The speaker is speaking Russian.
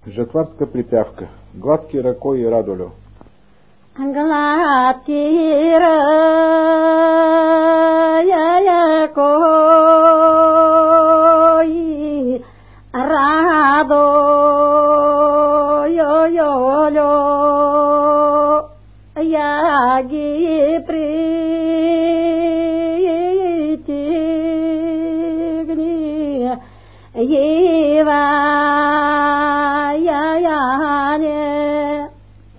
Жатварская припявка. Гладкий ракой и радулю. Гладкий ракой радулю яги притягни